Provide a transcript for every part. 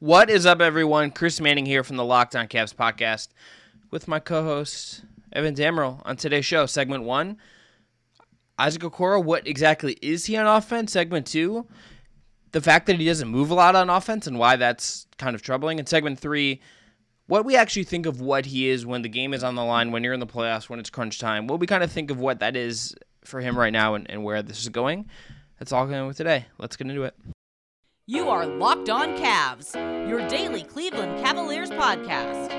What is up, everyone? Chris Manning here from the Locked On Cavs podcast with my co-host, Evan Dammerel. On today's show, Segment 1, Isaac Okoro, what exactly is he on offense? Segment 2, the fact that he doesn't move a lot on offense and why that's kind of troubling. And Segment 3, what we actually think of what he is when the game is on the line, when you're in the playoffs, when it's crunch time. What we kind of think of what that is for him right now and where this is going. That's all going with today. Let's get into it. You are Locked On Cavs, your daily Cleveland Cavaliers podcast.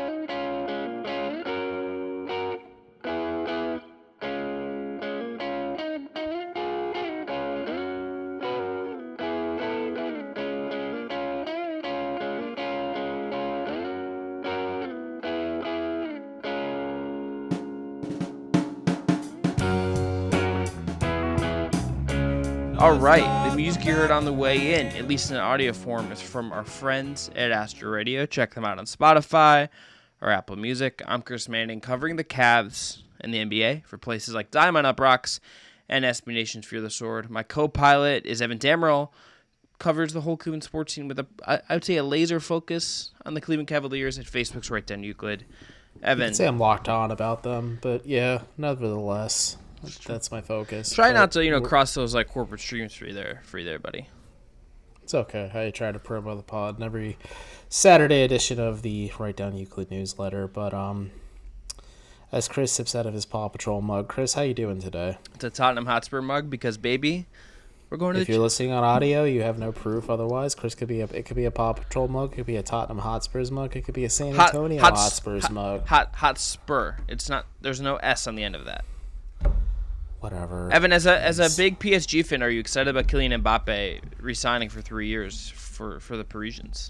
All right, the music you heard on the way in, at least in audio form, is from our friends at Astro Radio. Check them out on Spotify or Apple Music. I'm Chris Manning, covering the Cavs and the NBA for places like Diamond Up Rocks and SB Nation's Fear the Sword. My co-pilot is Evan Dammerel, covers the whole Cleveland sports scene with I would say a laser focus on the Cleveland Cavaliers at Facebook's Right Down Euclid. Evan, I'd say I'm locked on about them, but yeah, nevertheless. That's my focus. Try not to, cross those like corporate streams for you there, buddy. It's okay. I try to promo the pod in every Saturday edition of the Right Down Euclid newsletter. But as Chris sips out of his Paw Patrol mug, Chris, how you doing today? It's a Tottenham Hotspur mug because, baby, we're going to If you're listening on audio, you have no proof otherwise. Chris could be it could be a Paw Patrol mug, it could be a Tottenham Hotspurs mug, it could be a San Antonio Hotspurs mug. Hotspur. It's not. There's no S on the end of that. Whatever. Evan, as a big PSG fan, are you excited about Kylian Mbappe re-signing for 3 years for the Parisians?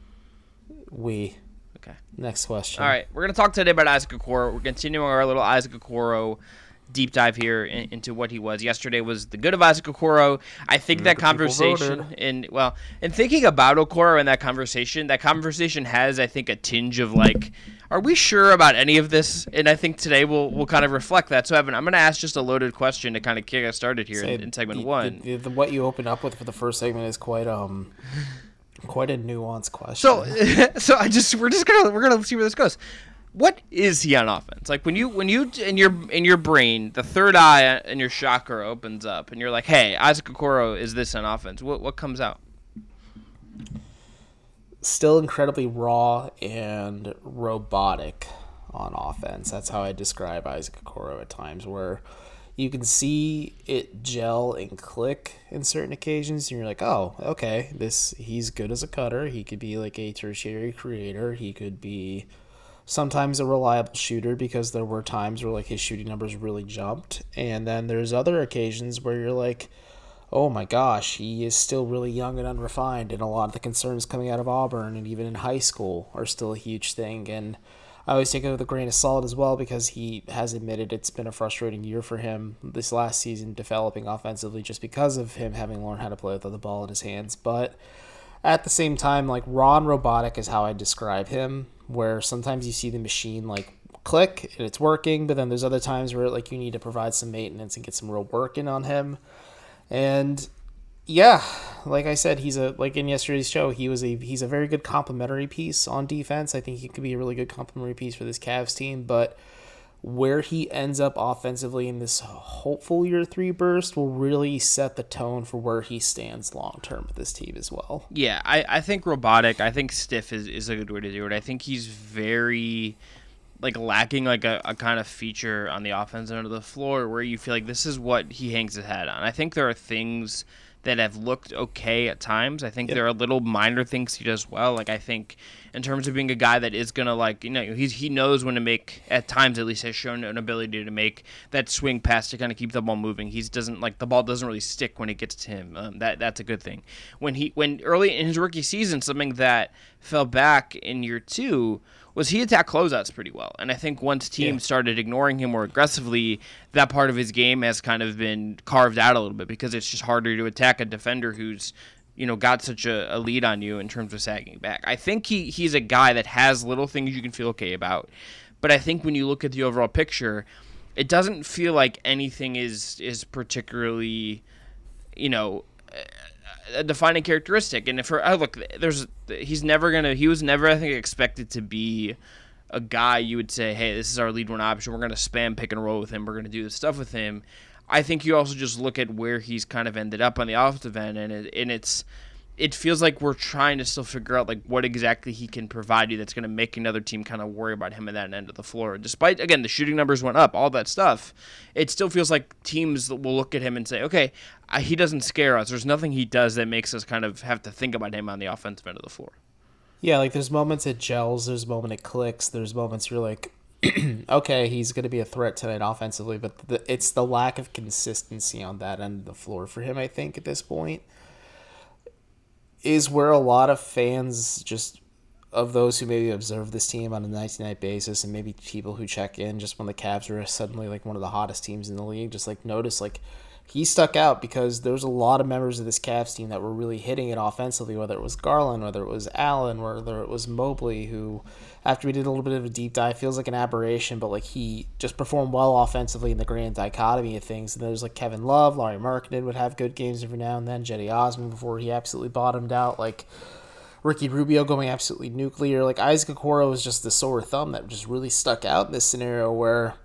Okay. Next question. All right, we're going to talk today about Isaac Okoro. We're continuing our little Isaac Okoro deep dive here into what he was. Yesterday was the good of Isaac Okoro. I think that conversation, and thinking about Okoro and that conversation has, I think, a tinge of like, are we sure about any of this? And I think today we'll kind of reflect that. So, Evan, I'm going to ask just a loaded question to kind of kick us started here in segment one. What you open up with for the first segment is quite a nuanced question. So we're gonna see where this goes. What is he on offense? Like when you in your brain, the third eye in your chakra opens up, and you're like, hey, Isaac Okoro is this on offense? What comes out? Still incredibly raw and robotic on offense. That's how I describe Isaac Okoro at times, where you can see it gel and click in certain occasions, and you're like, oh, okay, he's good as a cutter. He could be like a tertiary creator. He could be sometimes a reliable shooter, because there were times where like his shooting numbers really jumped. And then there's other occasions where you're like, oh my gosh, he is still really young and unrefined, and a lot of the concerns coming out of Auburn and even in high school are still a huge thing. And I always take it with a grain of salt as well, because he has admitted it's been a frustrating year for him this last season developing offensively, just because of him having learned how to play with the ball in his hands. But at the same time, like, raw and robotic is how I describe him, where sometimes you see the machine like click and it's working, but then there's other times where like you need to provide some maintenance and get some real work in on him. And yeah, like I said, like in yesterday's show, he's a very good complementary piece on defense. I think he could be a really good complementary piece for this Cavs team, but where he ends up offensively in this hopeful year 3 burst will really set the tone for where he stands long term with this team as well. Yeah, I think robotic, I think stiff is a good way to do it. I think he's very like lacking like a kind of feature on the offensive end of the floor where you feel like this is what he hangs his hat on. I think there are things that have looked okay at times. I think there are little minor things he does well. Like I think in terms of being a guy that is gonna he knows when to make, at times at least has shown an ability to make that swing pass to kind of keep the ball moving. He doesn't like the ball doesn't really stick when it gets to him. That's a good thing. When early in his rookie season, something that fell back in year 2 was he attacked closeouts pretty well. And I think once teams started ignoring him more aggressively, that part of his game has kind of been carved out a little bit, because it's just harder to attack a defender who's got such a lead on you in terms of sagging back. I think he's a guy that has little things you can feel okay about. But I think when you look at the overall picture, it doesn't feel like anything is particularly, a defining characteristic. And if look, he was never, I think, expected to be a guy you would say, hey, this is our lead one option. We're going to spam pick and roll with him. We're going to do this stuff with him. I think you also just look at where he's kind of ended up on the offensive end, and it feels like we're trying to still figure out like what exactly he can provide you that's going to make another team kind of worry about him at that end of the floor. Despite, again, the shooting numbers went up, all that stuff, it still feels like teams will look at him and say, okay, he doesn't scare us. There's nothing he does that makes us kind of have to think about him on the offensive end of the floor. Yeah, like there's moments it gels, there's moments it clicks, there's moments you're like, okay, he's going to be a threat tonight offensively, but it's the lack of consistency on that end of the floor for him, I think, at this point, is where a lot of fans just of those who maybe observe this team on a night-to-night basis and maybe people who check in just when the Cavs are suddenly like one of the hottest teams in the league, just like notice like he stuck out because there's a lot of members of this Cavs team that were really hitting it offensively, whether it was Garland, whether it was Allen, whether it was Mobley, who, after we did a little bit of a deep dive, feels like an aberration, but like he just performed well offensively in the grand dichotomy of things. And there's like Kevin Love, Lauri Markkanen would have good games every now and then, Cedi Osman before he absolutely bottomed out, like Ricky Rubio going absolutely nuclear. Like Isaac Okoro was just the sore thumb that just really stuck out in this scenario where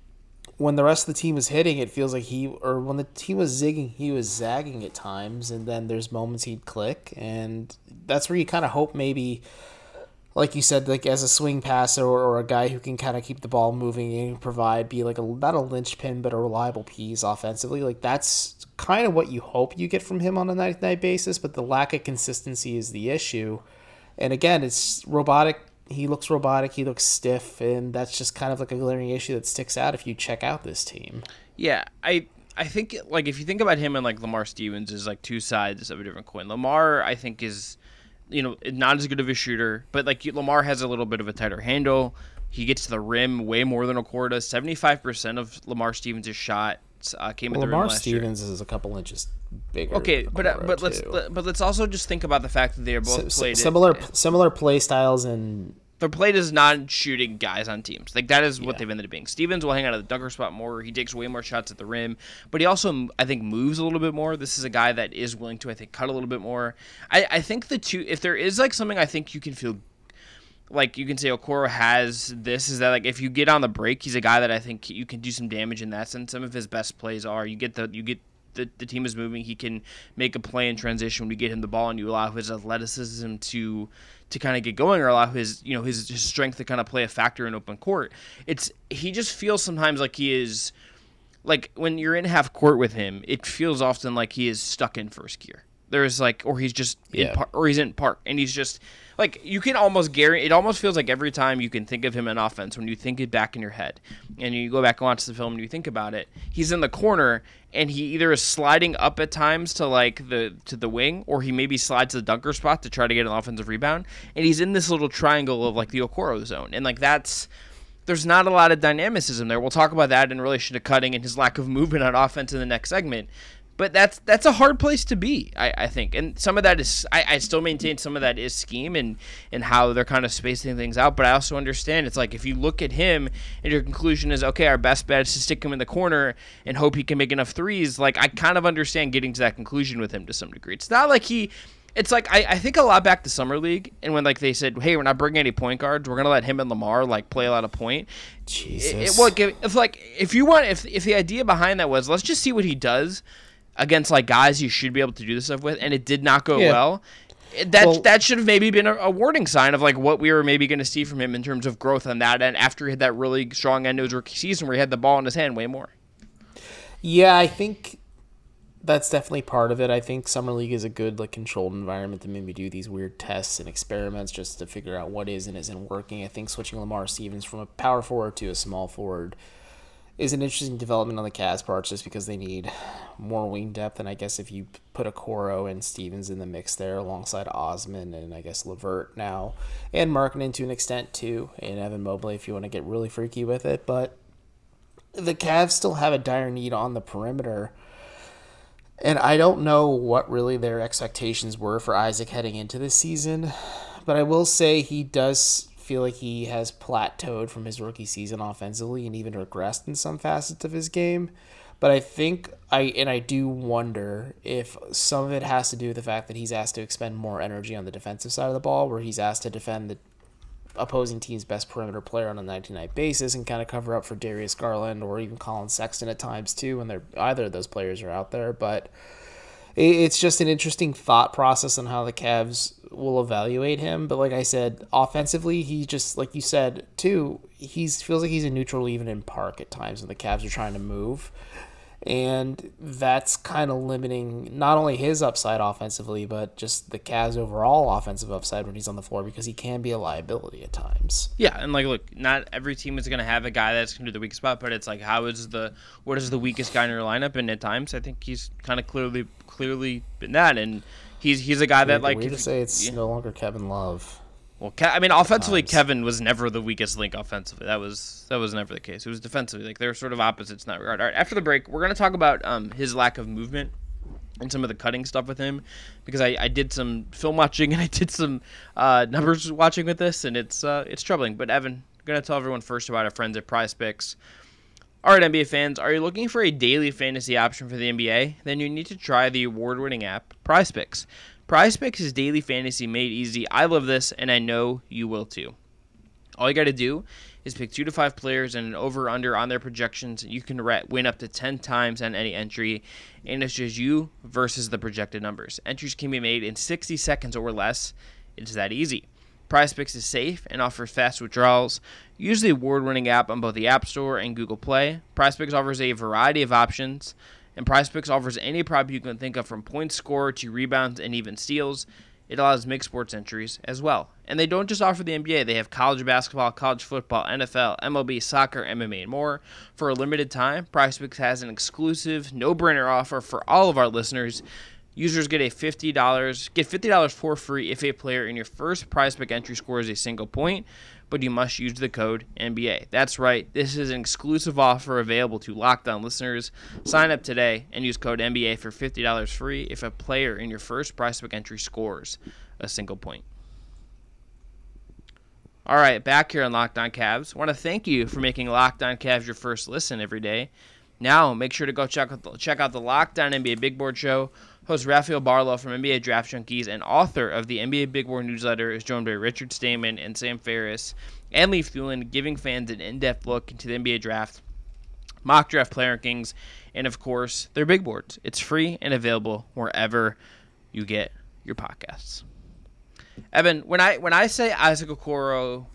when the rest of the team was hitting, it feels like when the team was zigging, he was zagging at times, and then there's moments he'd click, and that's where you kind of hope maybe, like you said, like as a swing passer or a guy who can kind of keep the ball moving and provide, be like not a linchpin, but a reliable piece offensively. Like that's kind of what you hope you get from him on a night-to-night basis, but the lack of consistency is the issue. And again, it's robotic. He looks robotic, he looks stiff, and that's just kind of like a glaring issue that sticks out if you check out this team. Yeah, I think like if you think about him and like Lamar Stevens as like two sides of a different coin. Lamar, I think, is not as good of a shooter, but like Lamar has a little bit of a tighter handle. He gets to the rim way more than Okoro does. 75% of Lamar Stevens' shot came at the rim last year. Lamar Stevens is a couple inches bigger. Okay, but let's also just think about the fact that they are both played similar play styles, and their play is not shooting guys on teams. Like that is what they've ended up being. Stevens will hang out at the dunker spot more. He takes way more shots at the rim, but he also, I think, moves a little bit more. This is a guy that is willing to, I think, cut a little bit more. I think the two, if there is like something I think you can feel like you can say Okoro has this, is that like if you get on the break, he's a guy that I think you can do some damage in that sense. Some of his best plays are the team is moving, he can make a play in transition when you get him the ball and you allow his athleticism to kind of get going, or allow his strength to kind of play a factor in open court. He just feels sometimes like he is, like when you're in half court with him, it feels often like he is stuck in first gear. There's like, or he's just he's in park, and he's just like, you can almost guarantee, it almost feels like every time you can think of him in offense, when you think it back in your head and you go back and watch the film and you think about it, he's in the corner and he either is sliding up at times to like to the wing, or he maybe slides to the dunker spot to try to get an offensive rebound, and he's in this little triangle of like the Okoro zone, and like there's not a lot of dynamicism there. We'll talk about that in relation to cutting and his lack of movement on offense in the next segment. But that's a hard place to be, I think. And some of that is, I still maintain some of that is scheme and how they're kind of spacing things out. But I also understand it's like if you look at him and your conclusion is, okay, our best bet is to stick him in the corner and hope he can make enough threes, like I kind of understand getting to that conclusion with him to some degree. It's not like it's like I think a lot back to Summer League, and when like they said, hey, we're not bringing any point guards, we're gonna let him and Lamar like play a lot of point. Jesus. If the idea behind that was, let's just see what he does against like guys you should be able to do this stuff with, and it did not go well. That should have maybe been a warning sign of like what we were maybe going to see from him in terms of growth on that end after he had that really strong end to his rookie season where he had the ball in his hand way more. Yeah, I think that's definitely part of it. I think Summer League is a good like controlled environment to maybe do these weird tests and experiments just to figure out what is and isn't working. I think switching Lamar Stevens from a power forward to a small forward is an interesting development on the Cavs' part, just because they need more wing depth. And I guess if you put Okoro and Stevens in the mix there alongside Osman and I guess LeVert now, and Markkanen to an extent too, and Evan Mobley if you want to get really freaky with it. But the Cavs still have a dire need on the perimeter. And I don't know what really their expectations were for Isaac heading into this season, but I will say he does feel like he has plateaued from his rookie season offensively and even regressed in some facets of his game. But I think I do wonder if some of it has to do with the fact that he's asked to expend more energy on the defensive side of the ball, where he's asked to defend the opposing team's best perimeter player on a 99 basis and kind of cover up for Darius Garland or even Colin Sexton at times too when either of those players are out there. But it's just an interesting thought process on how the Cavs will evaluate him. But like I said, offensively, he just, like you said too, he feels like he's a neutral even in park at times when the Cavs are trying to move. And that's kind of limiting not only his upside offensively, but just the Cavs' overall offensive upside when he's on the floor, because he can be a liability at times. Yeah, and like, look, not every team is going to have a guy that's going to do the weak spot, but it's like, what is the weakest guy in your lineup? And at times, I think he's kind of clearly been that, and he's a guy that, like, weird to say it's no longer Kevin Love. Well, I mean, offensively, Kevin was never the weakest link offensively. That was never the case. It was defensively. Like, they're sort of opposites in that regard. All right, after the break, we're going to talk about his lack of movement and some of the cutting stuff with him, because I did some film watching and I did some numbers watching with this, and it's troubling. But, Evan, I'm going to tell everyone first about our friends at PrizePicks. All right, NBA fans, are you looking for a daily fantasy option for the NBA? Then you need to try the award-winning app, PrizePicks. PrizePicks is daily fantasy made easy. I love this, and I know you will too. All you got to do is pick 2 to 5 players and an over-under on their projections. You can win up to 10 times on any entry, and it's just you versus the projected numbers. Entries can be made in 60 seconds or less. It's that easy. PrizePicks is safe and offers fast withdrawals. Use the award-winning app on both the App Store and Google Play. PrizePicks offers a variety of options, and PrizePicks offers any prop you can think of, from points scored to rebounds and even steals. It allows mixed sports entries as well. And they don't just offer the NBA. They have college basketball, college football, NFL, MLB, soccer, MMA, and more. For a limited time, PrizePicks has an exclusive, no-brainer offer for all of our listeners. Users get $50 for free if a player in your first PrizePick entry scores a single point, but you must use the code NBA. That's right, this is an exclusive offer available to Locked On listeners. Sign up today and use code NBA for $50 free if a player in your first PrizePick entry scores a single point. All right, back here on Locked On Cavs. I want to thank you for making Locked On Cavs your first listen every day. Now, make sure to go check out the Locked On NBA Big Board Show. Host Rafael Barlow from NBA Draft Junkies and author of the NBA Big Board newsletter is joined by Richard Stayman and Sam Ferris and Leif Thulin, giving fans an in-depth look into the NBA draft, mock draft player rankings, and of course, their big boards. It's free and available wherever you get your podcasts. Evan, when I say Isaac Okoro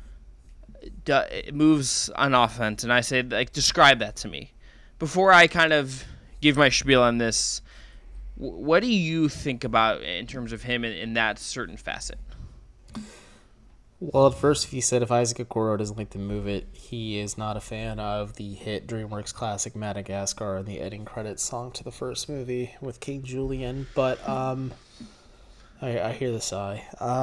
moves on offense, and I say, like, describe that to me, before I kind of give my spiel on this, what do you think about in terms of him in that certain facet? Well, at first, if you said if Isaac Okoro doesn't like to move it, he is not a fan of the hit DreamWorks classic Madagascar and the ending credits song to the first movie with King Julian. But I hear the sigh.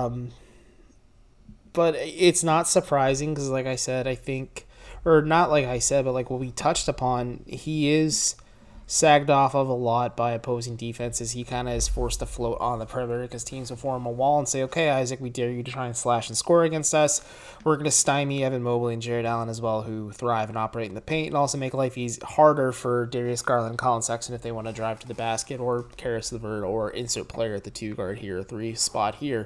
But it's not surprising because, like I said, I think, or not like I said, but like what we touched upon, he is sagged off of a lot by opposing defenses. He kind of is forced to float on the perimeter because teams will form a wall and say, okay, Isaac, we dare you to try and slash and score against us. We're going to stymie Evan Mobley and Jared Allen as well, who thrive and operate in the paint, and also make life harder for Darius Garland and Colin Sexton if they want to drive to the basket, or Karis LeVert, or insert player at the 2 guard here, or 3 spot here.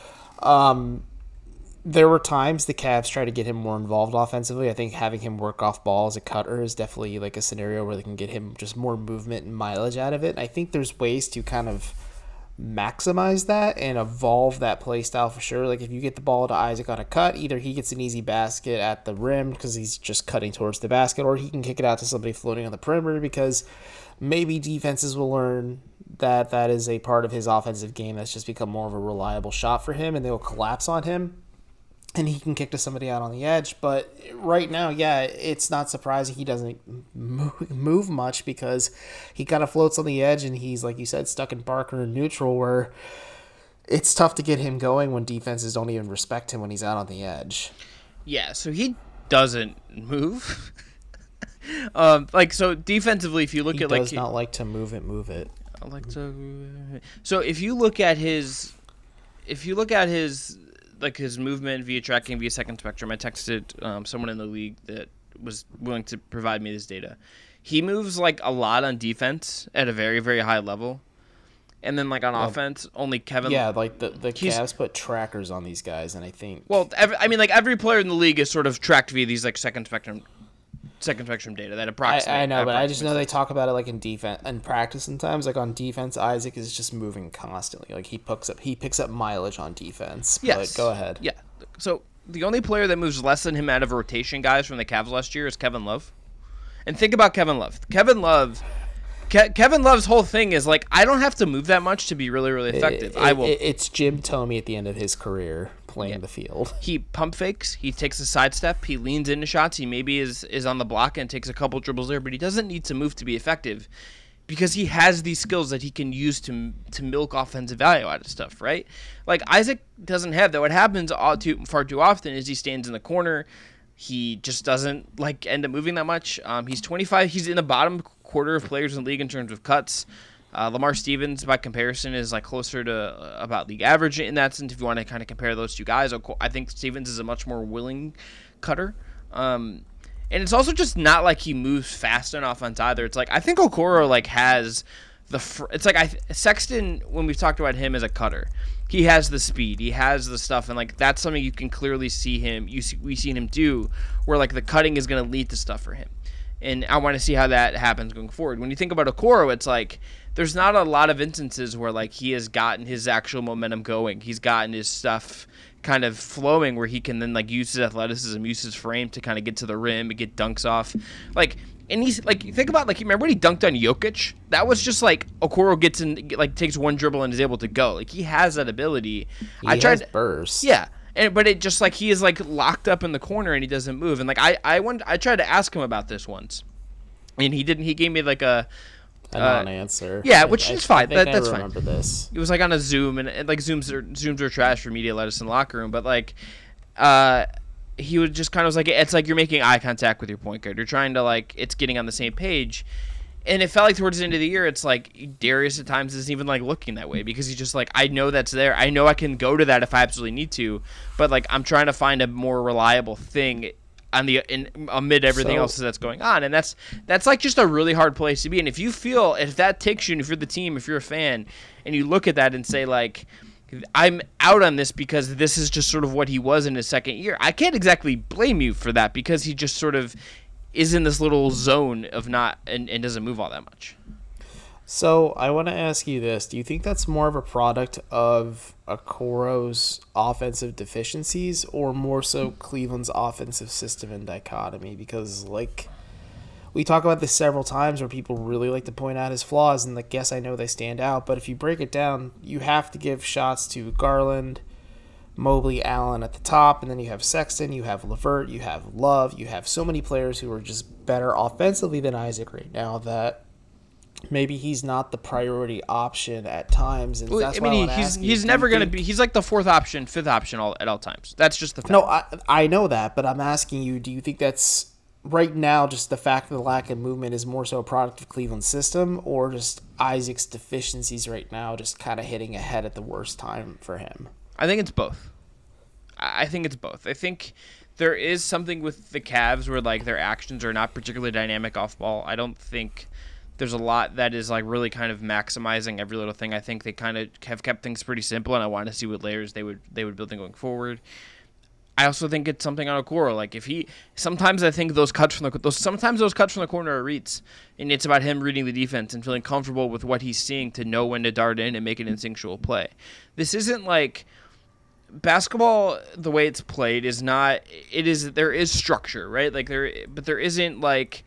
There were times the Cavs tried to get him more involved offensively. I think having him work off ball as a cutter is definitely like a scenario where they can get him just more movement and mileage out of it. And I think there's ways to kind of maximize that and evolve that play style for sure. Like if you get the ball to Isaac on a cut, either he gets an easy basket at the rim because he's just cutting towards the basket, or he can kick it out to somebody floating on the perimeter because maybe defenses will learn that that is a part of his offensive game that's just become more of a reliable shot for him, and they will collapse on him and he can kick to somebody out on the edge. But right now, yeah, it's not surprising he doesn't move much because he kind of floats on the edge, and he's, like you said, stuck in Barker and neutral, where it's tough to get him going when defenses don't even respect him when he's out on the edge. Yeah, so he doesn't move. So defensively, if you look at, he does not like to move it. I like to. So if you look at his, like his movement via tracking via second spectrum, I texted someone in the league that was willing to provide me this data. he moves like a lot on defense at a very, very high level. And then, like, on offense, only Kevin... Yeah, like, the Cavs put trackers on these guys, and I think... Well, every player in the league is sort of tracked via these, like, second spectrum data that approximate... I know, but I just know they talk about it, like, in defense and practice sometimes. Like, on defense, Isaac is just moving constantly. Like, he picks up mileage on defense. Yes. But go ahead. Yeah. So, the only player that moves less than him out of rotation guys from the Cavs last year is Kevin Love. And think about Kevin Love. Kevin Love's whole thing is, like, I don't have to move that much to be really, really effective. It's Jim Thome at the end of his career playing the field. He pump fakes. He takes a sidestep. He leans into shots. He maybe is on the block and takes a couple dribbles there, but he doesn't need to move to be effective because he has these skills that he can use to milk offensive value out of stuff, right? Like, Isaac doesn't have that. What happens far too often is he stands in the corner. He just doesn't, like, end up moving that much. He's 25. He's in the bottom quarter of players in the league in terms of cuts. Lamar Stevens, by comparison, is like closer to about league average in that sense. If you want to kind of compare those two guys, I think Stevens is a much more willing cutter. And it's also just not like he moves fast on offense either. It's like I think Okoro like has it's like Sexton, when we've talked about him as a cutter, he has the speed, he has the stuff, and like that's something you can clearly see we've seen him do, where like the cutting is going to lead to stuff for him. And I want to see how that happens going forward. When you think about Okoro, it's like there's not a lot of instances where like he has gotten his actual momentum going. He's gotten his stuff kind of flowing where he can then like use his athleticism, use his frame to kind of get to the rim and get dunks off. Like, and he's like, think about like, remember when he dunked on Jokic? That was just like Okoro gets in, like takes one dribble and is able to go. Like he has that ability. He has burst. Yeah. But it just like he is like locked up in the corner and he doesn't move. And like I tried to ask him about this once, and he didn't. He gave me like a non-answer. Yeah, which is fine. That's fine. I remember this. It was like on a Zoom, and like Zooms are trash for media lettuce in the locker room. But like, he would just kind of was like, it's like you're making eye contact with your point guard. You're trying to like, it's getting on the same page. And it felt like towards the end of the year, it's like Darius at times isn't even like looking that way because he's just like, I know that's there. I know I can go to that if I absolutely need to, but like I'm trying to find a more reliable thing amid everything else that's going on, and that's like just a really hard place to be. And if that takes you, and if you're the team, if you're a fan, and you look at that and say like, I'm out on this because this is just sort of what he was in his second year, I can't exactly blame you for that because he just sort of is in this little zone of not and doesn't move all that much. So I want to ask you this. Do you think that's more of a product of Okoro's offensive deficiencies or more so Cleveland's offensive system and dichotomy? Because like we talk about this several times where people really like to point out his flaws, and like, yes, I know they stand out, but if you break it down, you have to give shots to Garland, Mobley, Allen at the top, and then you have Sexton, you have LeVert, you have Love, you have so many players who are just better offensively than Isaac right now that maybe he's not the priority option at times. And that's he's never going to be. He's like the fourth option, fifth option at all times. That's just the fact. No, I know that, but I'm asking you, do you think that's right now just the fact of the lack of movement is more so a product of Cleveland's system, or just Isaac's deficiencies right now just kind of hitting ahead at the worst time for him? I think it's both. I think there is something with the Cavs where like their actions are not particularly dynamic off ball. I don't think there's a lot that is like really kind of maximizing every little thing. I think they kind of have kept things pretty simple, and I want to see what layers they would build in going forward. I also think it's something on Okoro. Like sometimes I think those cuts from the corner are reads, and it's about him reading the defense and feeling comfortable with what he's seeing to know when to dart in and make an instinctual play. This isn't like basketball. The way it's played is not. There is structure, right? Like but there isn't like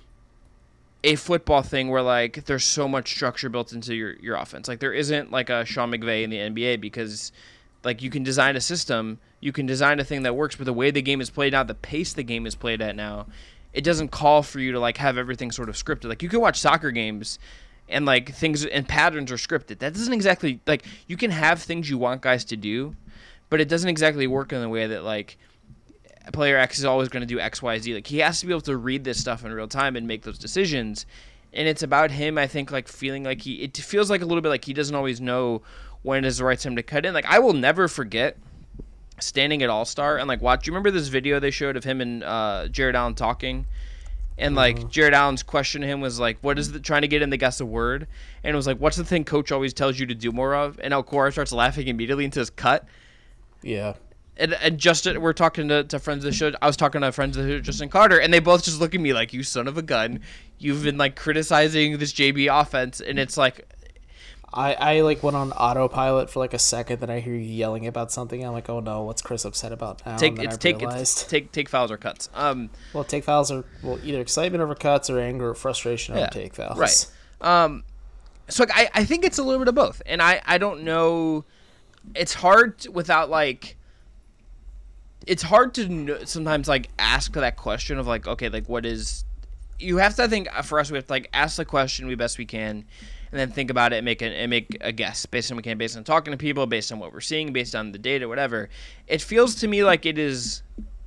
a football thing where like there's so much structure built into your offense. Like there isn't like a Sean McVay in the NBA because like you can design a system, you can design a thing that works, but the way the game is played now, the pace the game is played at now, it doesn't call for you to like have everything sort of scripted. Like you can watch soccer games and like things and patterns are scripted. That doesn't exactly like you can have things you want guys to do, but it doesn't exactly work in the way that like player X is always going to do X, Y, Z. Like he has to be able to read this stuff in real time and make those decisions. And it's about him, I think, like feeling like it feels like a little bit like he doesn't always know when is the right time to cut in. Like I will never forget standing at All-Star and like watch. You remember this video they showed of him and Jared Allen talking? And like Jared Allen's question to him was like, "What is the trying to get him to guess a word?" And it was like, "What's the thing coach always tells you to do more of?" And Okoro starts laughing immediately into his cut. Yeah. And Justin, we're talking to friends of the show. I was talking to friends of the show, Justin Carter, and they both just look at me like, "You son of a gun! You've been like criticizing this JB offense," and it's like, I like went on autopilot for like a second, then I hear you yelling about something. I'm like, oh no, what's Chris upset about now? take fouls or cuts. Well, take fouls are either excitement over cuts or anger or frustration over take fouls. Right. So like, I think it's a little bit of both, and I don't know. It's hard without like. It's hard to sometimes like ask that question of like, okay, like what is. You have to, I think, for us, we have to like ask the question we best we can, and then think about it and make a guess based on what we can, based on talking to people, based on what we're seeing, based on the data, whatever. It feels to me like it is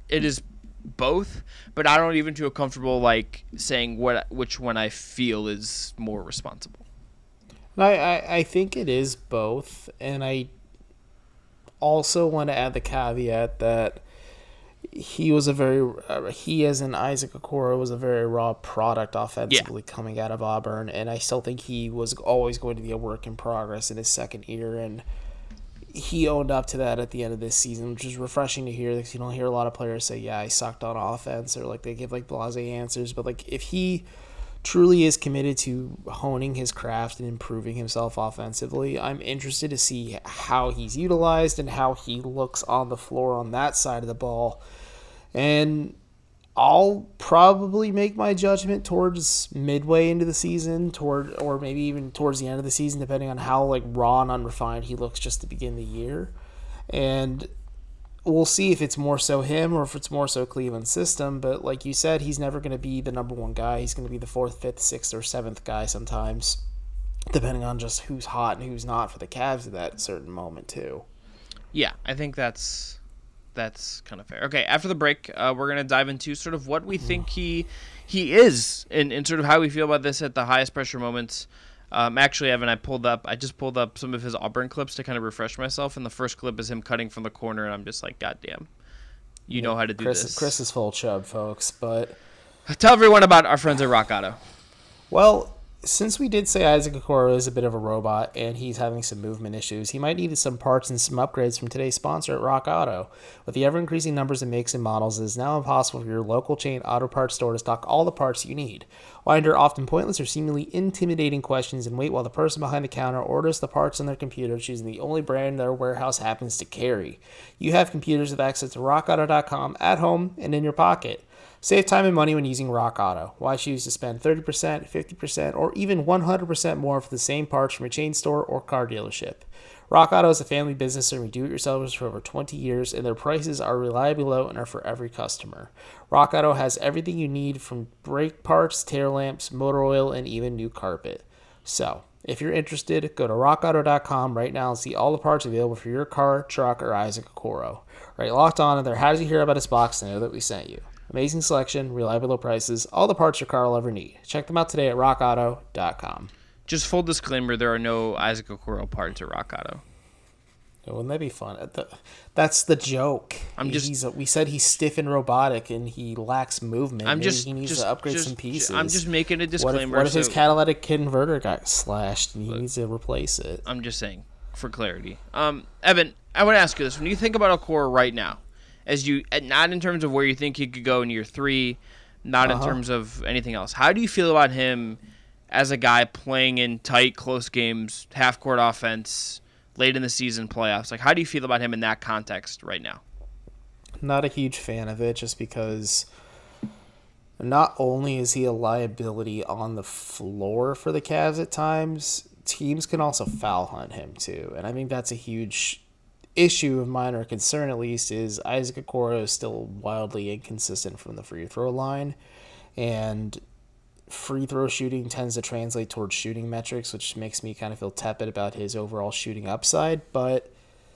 both, but I don't even feel comfortable like saying which one I feel is more responsible. I think it is both, and I also want to add the caveat that he as in Isaac Okoro was a very raw product offensively coming out of Auburn, and I still think he was always going to be a work in progress in his second year, and he owned up to that at the end of this season, which is refreshing to hear because you don't hear a lot of players say, yeah, I sucked on offense, or like they give like blasé answers, but like if he truly is committed to honing his craft and improving himself offensively, I'm interested to see how he's utilized and how he looks on the floor on that side of the ball. And I'll probably make my judgment towards midway into the season, or maybe even towards the end of the season, depending on how like raw and unrefined he looks just to begin the year. And we'll see if it's more so him or if it's more so Cleveland's system. But like you said, he's never going to be the number one guy. He's going to be the 4th, 5th, 6th, or 7th guy sometimes, depending on just who's hot and who's not for the Cavs at that certain moment too. Yeah, I think that's kind of fair. Okay, after the break, we're going to dive into sort of what we think he is and sort of how we feel about this at the highest pressure moments. Actually, Evan, I just pulled up some of his Auburn clips to kind of refresh myself, and the first clip is him cutting from the corner, and I'm just like, God damn, you know how to do this. Chris is full chub, folks, but tell everyone about our friends at Rock Auto. Well, since we did say Isaac Okoro is a bit of a robot and he's having some movement issues, he might need some parts and some upgrades from today's sponsor at Rock Auto. With the ever-increasing numbers of makes and models, it is now impossible for your local chain auto parts store to stock all the parts you need. Why endure often pointless or seemingly intimidating questions and wait while the person behind the counter orders the parts on their computer, choosing the only brand their warehouse happens to carry? You have computers with access to rockauto.com at home and in your pocket. Save time and money when using Rock Auto. Why choose to spend 30%, 50%, or even 100% more for the same parts from a chain store or car dealership? Rock Auto is a family business serving do-it-yourselfers for over 20 years, and their prices are reliably low and are for every customer. Rock Auto has everything you need from brake parts, tail lamps, motor oil, and even new carpet. So, if you're interested, go to rockauto.com right now and see all the parts available for your car, truck, or Isaac Okoro. Right, locked on in there. How did you hear about this box to know that we sent you? Amazing selection, reliable low prices, all the parts your car will ever need. Check them out today at rockauto.com. Just full disclaimer, there are no Isaac Okoro parts at Rock Auto. Wouldn't that be fun? That's the joke. We said he's stiff and robotic and he lacks movement. He needs to upgrade some pieces. I'm just making a disclaimer. What if his catalytic converter got slashed and he needs to replace it? I'm just saying, for clarity. Evan, I want to ask you this. When you think about Okoro right now, not in terms of where you think he could go in year 3, not in terms of anything else, how do you feel about him as a guy playing in tight, close games, half-court offense, late in the season playoffs? Like, how do you feel about him in that context right now? Not a huge fan of it, just because not only is he a liability on the floor for the Cavs at times, teams can also foul hunt him too. And I think that's a huge issue of mine, or concern at least, is Isaac Okoro is still wildly inconsistent from the free throw line, and free throw shooting tends to translate towards shooting metrics, which makes me kind of feel tepid about his overall shooting upside. But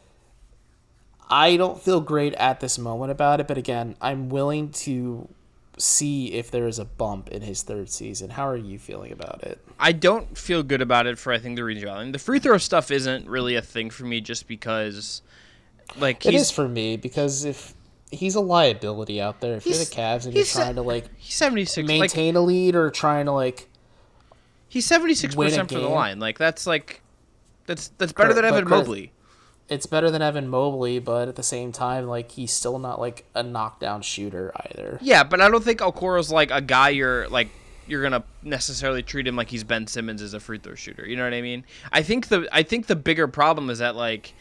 I don't feel great at this moment about it. But again, I'm willing to see if there is a bump in his 3rd season. How are you feeling about it? I don't feel good about it for, I think, the reason why. The free throw stuff isn't really a thing for me, just because, like, it is for me, because if he's a liability out there. If you're the Cavs and you're trying to like he's 76, maintain a lead or trying to like he's 76% for the line. Like that's better than Evan Mobley. It's better than Evan Mobley, but at the same time, like he's still not like a knockdown shooter either. Yeah, but I don't think Okoro's like a guy you're gonna necessarily treat him like he's Ben Simmons as a free throw shooter. You know what I mean? I think the bigger problem is that like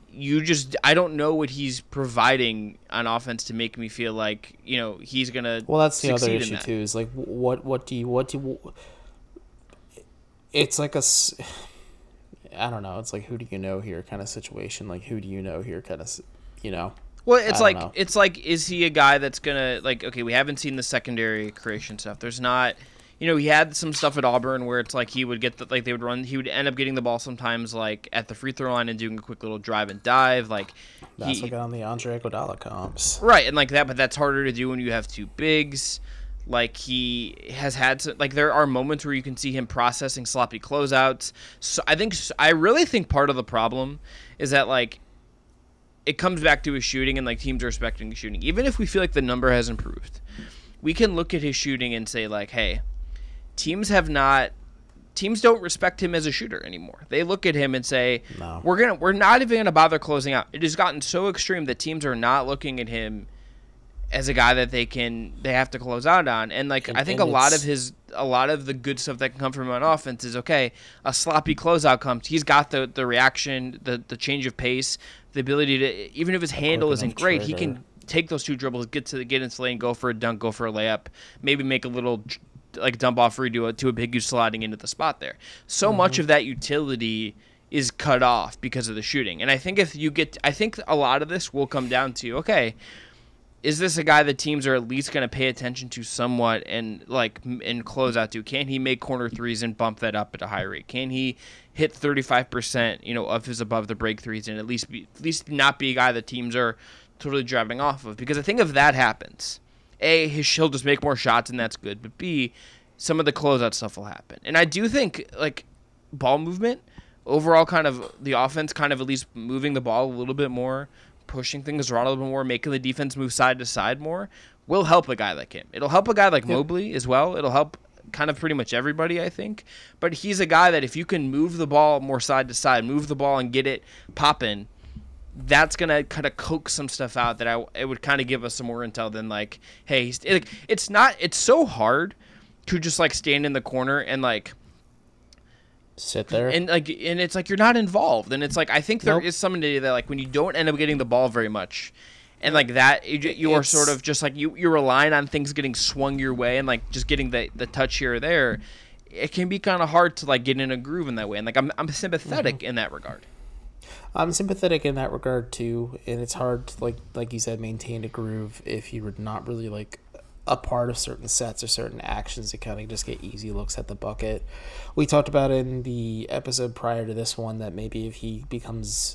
I don't know what he's providing on offense to make me feel like he's gonna. Well, that's the other issue too. Is like what do you? It's like I don't know. It's like who do you know here kind of situation. Like who do you know here kind of Well, it's like is he a guy that's gonna like? Okay, we haven't seen the secondary creation stuff. There's not. He had some stuff at Auburn where it's like he would get they would run. He would end up getting the ball sometimes like at the free throw line and doing a quick little drive and dive. Like that's what got on the Andre Iguodala comps, right? And like that, but that's harder to do when you have two bigs. Like he has had some, like there are moments where you can see him processing sloppy closeouts. So I really think part of the problem is that like it comes back to his shooting and like teams are respecting his shooting. Even if we feel like the number has improved, we can look at his shooting and say like, hey. Teams don't respect him as a shooter anymore. They look at him and say, no. We're not even gonna bother closing out. It has gotten so extreme that teams are not looking at him as a guy that they have to close out on. And like I think a lot of the good stuff that can come from him on offense is okay, a sloppy closeout comes. He's got the reaction, the change of pace, the ability to even if his handle isn't great, he can take those two dribbles, get into the lane, go for a dunk, go for a layup, maybe make a little like dump off free to a big who's sliding into the spot there. So much of that utility is cut off because of the shooting. And I think I think a lot of this will come down to, okay, is this a guy that teams are at least going to pay attention to somewhat and close out to? Can he make corner threes and bump that up at a high rate? Can he hit 35%, of his above the break threes and at least not be a guy that teams are totally driving off of? Because I think if that happens, A, he'll just make more shots, and that's good. But B, some of the closeout stuff will happen. And I do think, like, ball movement, overall kind of the offense kind of at least moving the ball a little bit more, pushing things around a little bit more, making the defense move side to side more, will help a guy like him. It'll help a guy like Mobley as well. It'll help kind of pretty much everybody, I think. But he's a guy that if you can move the ball more side to side, move the ball and get it popping, that's going to kind of coax some stuff out that it would kind of give us some more intel than like, hey, it's so hard to just like stand in the corner and like sit there and it's like you're not involved. And it's like, I think there is something to that, like when you don't end up getting the ball very much and like that, you're sort of just like you're relying on things getting swung your way and like just getting the touch here or there. It can be kind of hard to like get in a groove in that way. And like, I'm sympathetic in that regard. I'm sympathetic in that regard too, and it's hard to, like you said, maintain a groove if you're not really like a part of certain sets or certain actions to kind of just get easy looks at the bucket. We talked about in the episode prior to this one that maybe if he's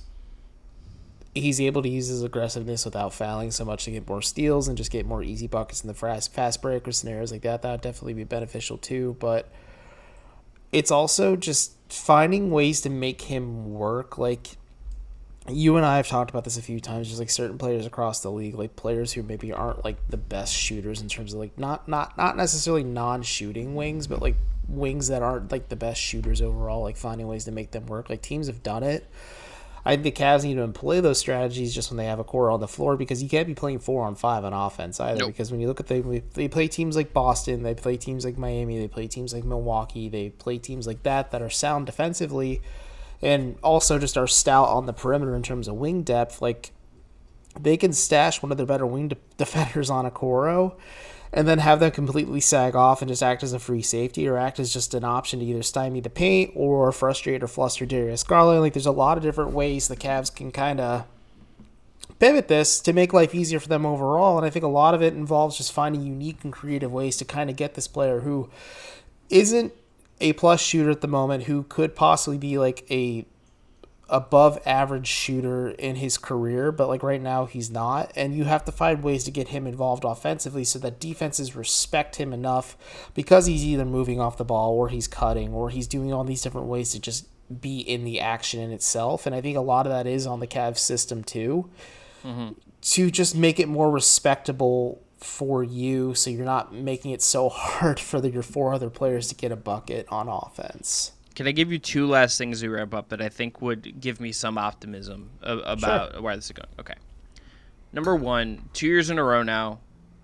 able to use his aggressiveness without fouling so much to get more steals and just get more easy buckets in the fast break or scenarios like that would definitely be beneficial too. But it's also just finding ways to make him work. Like, you and I have talked about this a few times, just like certain players across the league, like players who maybe aren't like the best shooters in terms of like not necessarily non-shooting wings, but like wings that aren't like the best shooters overall, like finding ways to make them work. Like teams have done it. I think the Cavs need to employ those strategies just when they have a core on the floor, because you can't be playing 4-on-5 on offense either. Nope. Because when you look at they play teams like Boston, they play teams like Miami, they play teams like Milwaukee, they play teams like that are sound defensively and also just are stout on the perimeter in terms of wing depth. Like, they can stash one of their better wing defenders on Okoro and then have them completely sag off and just act as a free safety or act as just an option to either stymie the paint or frustrate or fluster Darius Garland. Like, there's a lot of different ways the Cavs can kind of pivot this to make life easier for them overall, and I think a lot of it involves just finding unique and creative ways to kind of get this player who isn't a plus shooter at the moment, who could possibly be like a above average shooter in his career, but like right now he's not, and you have to find ways to get him involved offensively so that defenses respect him enough, because he's either moving off the ball or he's cutting or he's doing all these different ways to just be in the action in itself. And I think a lot of that is on the Cavs system too. to just make it more respectable for you, so you're not making it so hard for your 4 other players to get a bucket on offense. Can I give you 2 last things to wrap up that I think would give me some optimism about where this is going? Okay. Number 1, 2 years in a row now,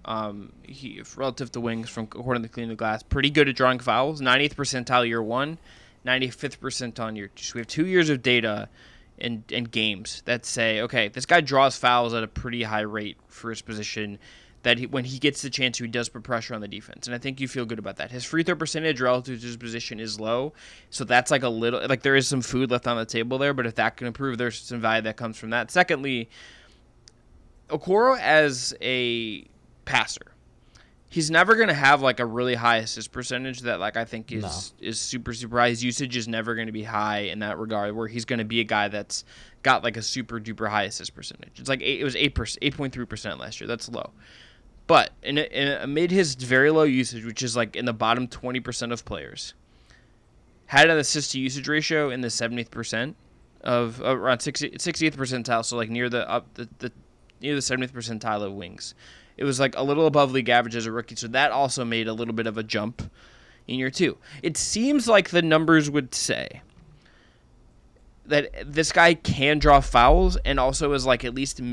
he relative to wings from according to Clean the Glass, pretty good at drawing fouls. 90th percentile year 1, 95th percentile year 2. So we have 2 years of data and games that say, okay, this guy draws fouls at a pretty high rate for his position. That when he gets the chance, he does put pressure on the defense, and I think you feel good about that. His free throw percentage relative to his position is low, so that's like a little like there is some food left on the table there. But if that can improve, there's some value that comes from that. Secondly, Okoro as a passer, he's never going to have like a really high assist percentage that like I think is super high. His usage is never going to be high in that regard, where he's going to be a guy that's got like a super duper high assist percentage. It's like it was 8.3% last year. That's low. But amid his very low usage, which is like in the bottom 20% of players, had an assist to usage ratio in the 70th percent of around 60th percentile, so like near the 70th percentile of wings. It was like a little above league average as a rookie, so that also made a little bit of a jump in year 2. It seems like the numbers would say that this guy can draw fouls and also is like at least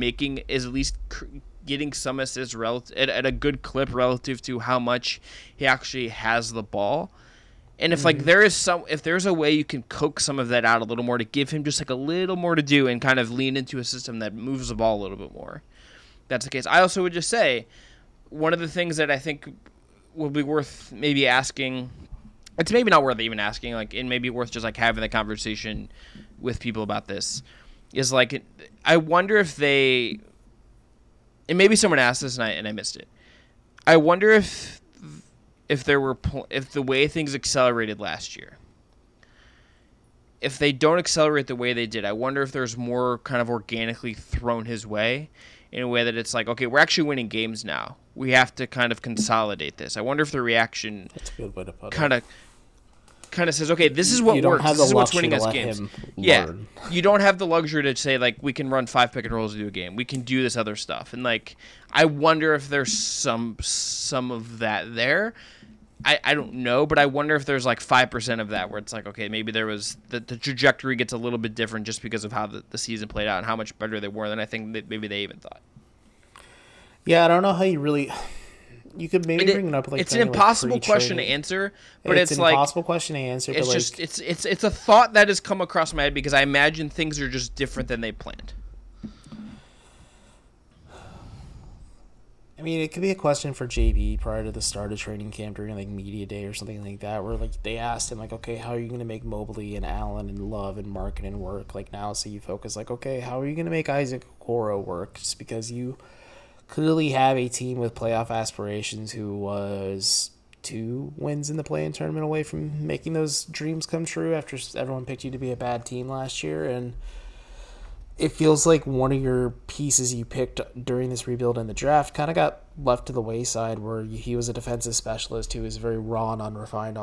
getting some assists at a good clip relative to how much he actually has the ball. And if like if there's a way you can coax some of that out a little more to give him just like a little more to do and kind of lean into a system that moves the ball a little bit more, that's the case. I also would just say one of the things that I think will be worth maybe asking, it's maybe not worth even asking, like it may be worth just like having the conversation with people about this, is like I wonder if they, and maybe someone asked this and I missed it. I wonder if the way things accelerated last year, if they don't accelerate the way they did, I wonder if there's more kind of organically thrown his way in a way that it's like, okay, we're actually winning games now. We have to kind of consolidate this. I wonder if the reaction That's a good way to put kind it. Kind of says, okay, this is what works. This is what's winning us games. Yeah, you don't have the luxury to say like we can run 5 pick and rolls to do a game. We can do this other stuff, and like I wonder if there's some of that there. I don't know, but I wonder if there's like 5% of that where it's like, okay, maybe there was the trajectory gets a little bit different just because of how the season played out and how much better they were than I think that maybe they even thought. Yeah, I don't know how you really. You could maybe bring it up like it's an impossible question to answer, but it's an like impossible question to answer. It's but just it's a thought that has come across my head because I imagine things are just different than they planned. I mean, it could be a question for JB prior to the start of training camp during like media day or something like that, where like they asked him like, okay, how are you going to make Mobley and Allen and Love and marketing work? Like now, so you focus like, okay, how are you going to make Isaac Okoro work? Just because you clearly have a team with playoff aspirations who was 2 wins in the play-in tournament away from making those dreams come true after everyone picked you to be a bad team last year. And it feels like one of your pieces you picked during this rebuild in the draft kind of got left to the wayside, where he was a defensive specialist who was very raw and unrefined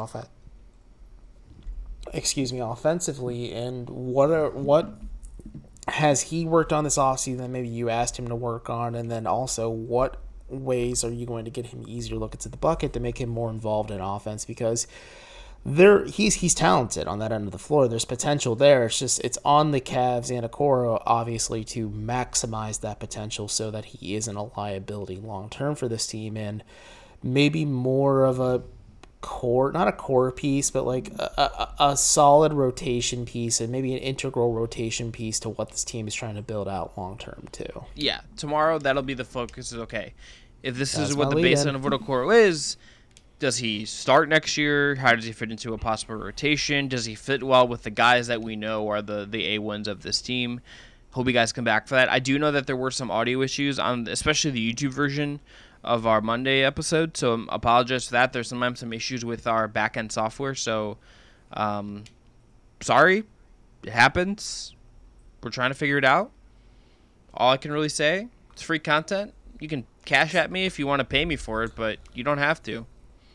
offensively. And what has he worked on this offseason that maybe you asked him to work on? And then also, what ways are you going to get him easier look into the bucket to make him more involved in offense? Because he's talented on that end of the floor. There's potential there. It's on the Cavs and Okoro, obviously, to maximize that potential so that he isn't a liability long term for this team, and maybe more of a core, not a core piece, but like a solid rotation piece, and maybe an integral rotation piece to what this team is trying to build out long term too. Yeah, tomorrow that'll be the focus. Is okay, if this is what the baseline of what Okoro is, does he start next year? How does he fit into a possible rotation? Does he fit well with the guys that we know are the A1s of this team? Hope you guys come back for that. I do know that there were some audio issues on especially the YouTube version of our Monday episode, so apologize for that. There's sometimes some issues with our back-end software, so sorry. It happens. We're trying to figure it out. All I can really say, it's free content. You can cash at me if you want to pay me for it, but you don't have to.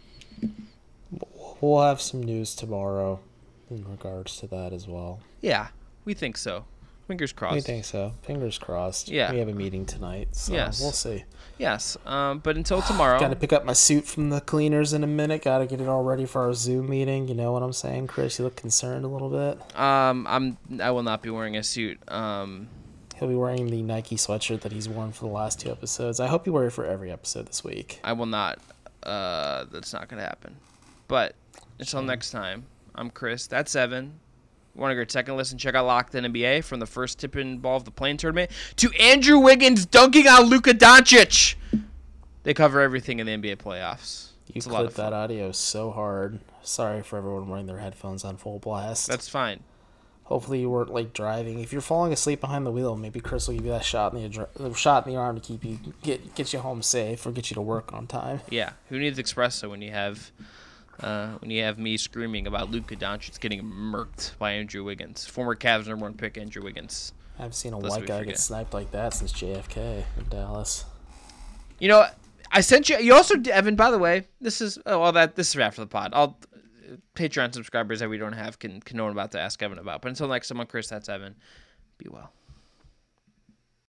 We'll have some news tomorrow in regards to that as well. Yeah, we think so. Fingers crossed. I think so. Fingers crossed. Yeah. We have a meeting tonight, so Yes. we'll see. Yes. But until tomorrow. Got to pick up my suit from the cleaners in a minute. Got to get it all ready for our Zoom meeting. You know what I'm saying, Chris? You look concerned a little bit. I will not be wearing a suit. He'll be wearing the Nike sweatshirt that he's worn for the last 2 episodes. I hope you wear it for every episode this week. I will not. That's not gonna happen. But until next time, I'm Chris. That's Evan. Want to go second listen? Check out Locked In NBA from the first tip and ball of the play-in tournament to Andrew Wiggins dunking on Luka Doncic. They cover everything in the NBA playoffs. You It's a lot of clipped that fun. audio so hard. Sorry for everyone wearing their headphones on full blast. That's fine. Hopefully you weren't like driving. If you're falling asleep behind the wheel, maybe Chris will give you that shot in the arm to keep you get you home safe or get you to work on time. Yeah. Who needs espresso when you have me screaming about Luka Doncic getting murked by Andrew Wiggins, former Cavs #1 pick Andrew Wiggins. I haven't seen a Lest white we guy forget. get sniped like that since JFK in Dallas. You know, I sent you. You also, Evan. By the way, this is after the pod. Patreon subscribers that we don't have can know what I'm about to ask Evan about. But until next time, I'm Chris. That's Evan. Be well.